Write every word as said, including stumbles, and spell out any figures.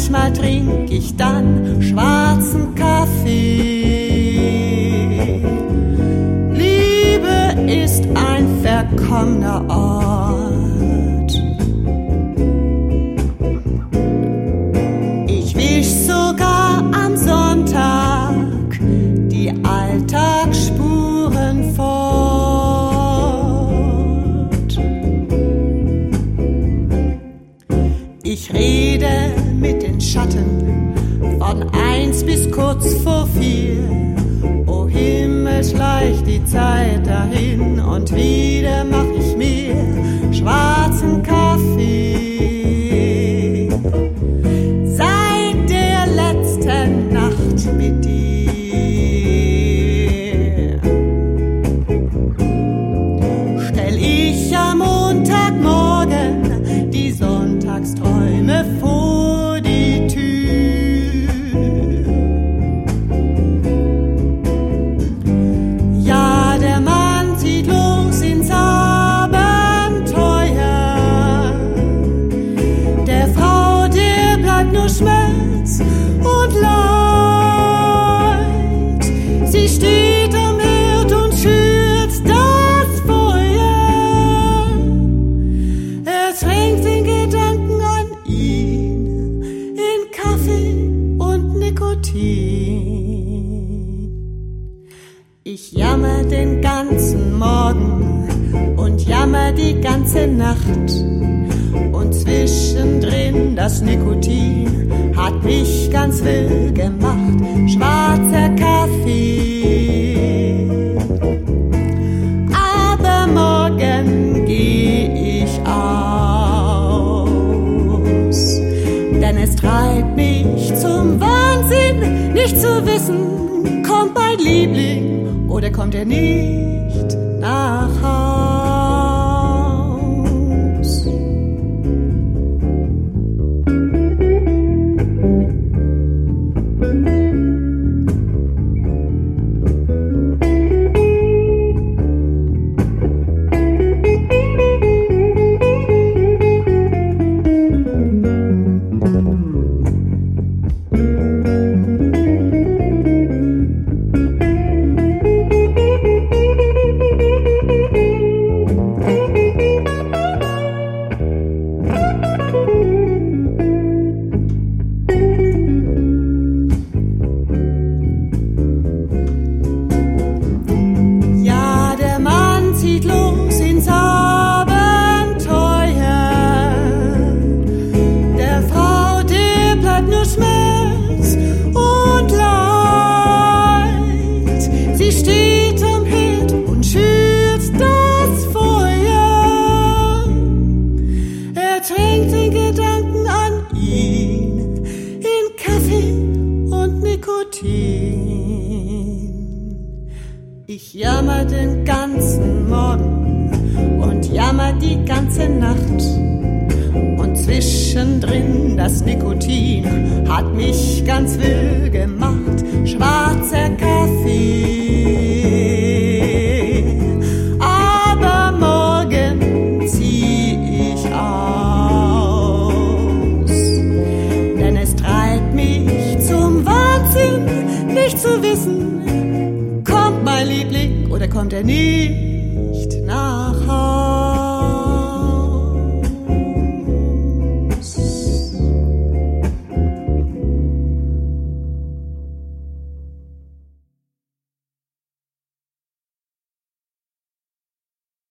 manchmal trink ich dann schwarzen Kaffee. Liebe ist ein verkommener Ort. Ich wisch sogar am Sonntag die Alltagsspuren fort. Ich rede mit den Schatten von eins bis kurz vor vier. O Himmel, schleicht die Zeit dahin und wieder mach ich mir schwarzen Kaffee. Seit der letzten Nacht mit dir stell ich am Montagmorgen die Sonntagsträume vor die Tür. Ja, der Mann zieht los ins Abenteuer. Der Frau, der bleibt nur Schmerz und Leid. Sie steht am Herd und schürt das Feuer. Er tränkt den Gedanken an ihn in Kaffee und Nikotin. Ich jammer den ganzen Morgen und jammer die ganze Nacht. Und zwischendrin das Nikotin hat mich ganz wild gemacht. Schwarzer Kaffee. Aber morgen geh ich aus. Denn es treibt mich zum Wahnsinn, nicht zu wissen, kommt mein Liebling oder kommt er nicht nach Haus. Ich jammer den ganzen Morgen und jammer die ganze Nacht. Und zwischendrin das Nikotin hat mich ganz wild gemacht. Schwarzer Kaffee. Aber morgen zieh ich aus. Denn es treibt mich zum Wahnsinn, nicht zu wissen, kommt mein Liebling oder kommt er nicht nach Hause.